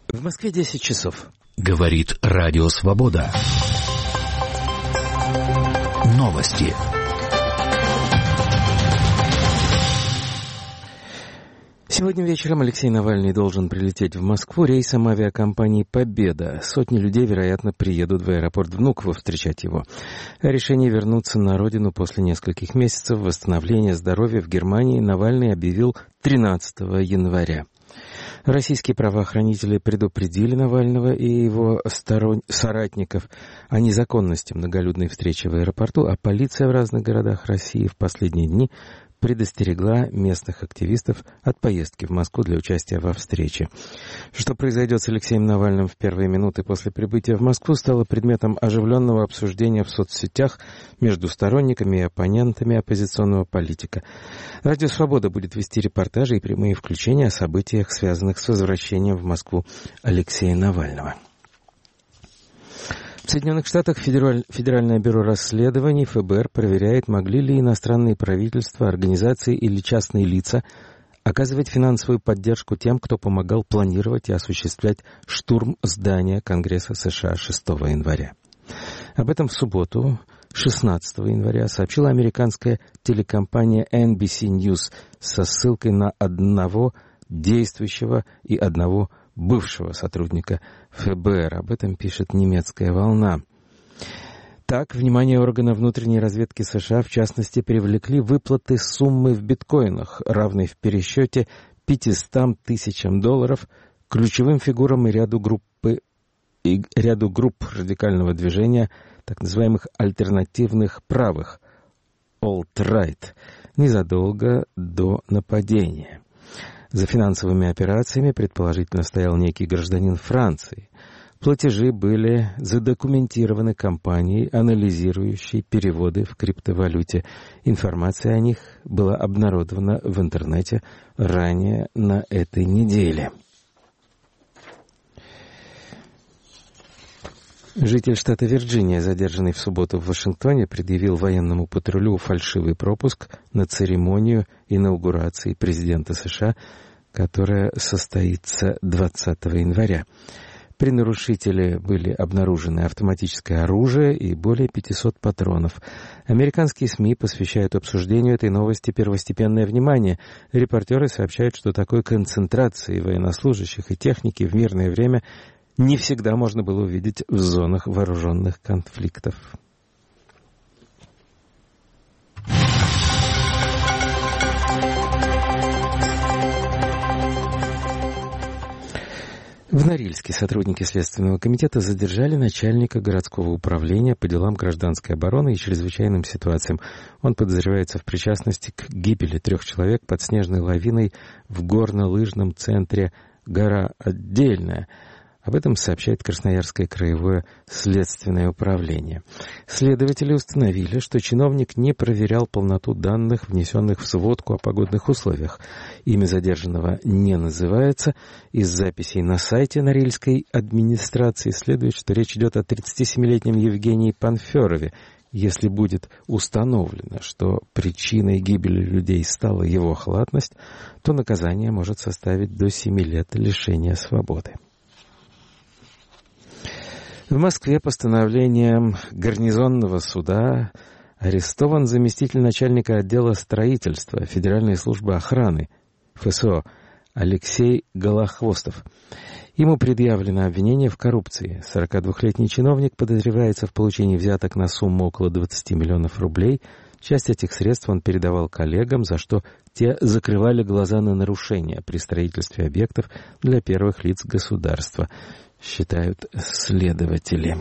В Москве 10 часов. Говорит Радио Свобода. Новости. Сегодня вечером Алексей Навальный должен прилететь в Москву рейсом авиакомпании «Победа». Сотни людей, вероятно, приедут в аэропорт Внуково встречать его. О решении вернуться на родину после нескольких месяцев восстановления здоровья в Германии Навальный объявил 13 января. Российские правоохранители предупредили Навального и его соратников о незаконности многолюдной встречи в аэропорту, а полиция в разных городах России в последние дни предостерегла местных активистов от поездки в Москву для участия во встрече. Что произойдет с Алексеем Навальным в первые минуты после прибытия в Москву, стало предметом оживленного обсуждения в соцсетях между сторонниками и оппонентами оппозиционного политика. Радио «Свобода» будет вести репортажи и прямые включения о событиях, связанных с возвращением в Москву Алексея Навального. В Соединенных Штатах Федеральное бюро расследований ФБР проверяет, могли ли иностранные правительства, организации или частные лица оказывать финансовую поддержку тем, кто помогал планировать и осуществлять штурм здания Конгресса США 6 января. Об этом в субботу, 16 января, сообщила американская телекомпания NBC News со ссылкой на одного действующего и одного бывшего сотрудника ФБР. Об этом пишет немецкая «Волна». Так, внимание органов внутренней разведки США, в частности, привлекли выплаты суммы в биткоинах, равной в пересчете $500 тысяч, ключевым фигурам и ряду групп радикального движения, так называемых альтернативных правых, alt-right, незадолго до нападения. За финансовыми операциями, предположительно, стоял некий гражданин Франции. Платежи были задокументированы компанией, анализирующей переводы в криптовалюте. Информация о них была обнародована в интернете ранее на этой неделе. Житель штата Вирджиния, задержанный в субботу в Вашингтоне, предъявил военному патрулю фальшивый пропуск на церемонию инаугурации президента США, которая состоится 20 января. При нарушителе были обнаружены автоматическое оружие и более 500 патронов. Американские СМИ посвящают обсуждению этой новости первостепенное внимание. Репортеры сообщают, что такой концентрации военнослужащих и техники в мирное время не всегда можно было увидеть в зонах вооруженных конфликтов. В Норильске сотрудники Следственного комитета задержали начальника городского управления по делам гражданской обороны и чрезвычайным ситуациям. Он подозревается в причастности к гибели 3 человек под снежной лавиной в горно-лыжном центре «Гора Отдельная». Об этом сообщает Красноярское краевое следственное управление. Следователи установили, что чиновник не проверял полноту данных, внесенных в сводку о погодных условиях. Имя задержанного не называется. Из записей на сайте Норильской администрации следует, что речь идет о 37-летнем Евгении Панферове. Если будет установлено, что причиной гибели людей стала его халатность, то наказание может составить до 7 лет лишения свободы. В Москве постановлением гарнизонного суда арестован заместитель начальника отдела строительства Федеральной службы охраны ФСО Алексей Голохвостов. Ему предъявлено обвинение в коррупции. 42-летний чиновник подозревается в получении взяток на сумму около 20 миллионов рублей. Часть этих средств он передавал коллегам, за что те закрывали глаза на нарушения при строительстве объектов для первых лиц государства, считают следователи.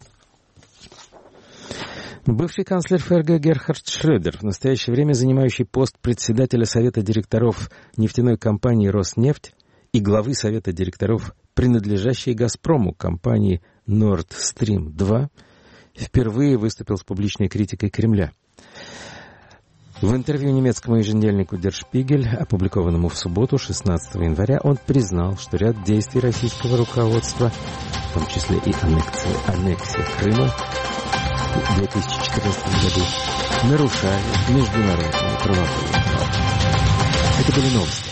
Бывший канцлер ФРГ Герхард Шрёдер, в настоящее время занимающий пост председателя Совета директоров нефтяной компании «Роснефть» и главы Совета директоров, принадлежащей «Газпрому» компании Nord Stream 2, впервые выступил с публичной критикой Кремля. В интервью немецкому еженедельнику Der Spiegel, опубликованному в субботу, 16 января, он признал, что ряд действий российского руководства, в том числе и аннексия Крыма в 2014 году, нарушали международные правовые нормы. Это были новости.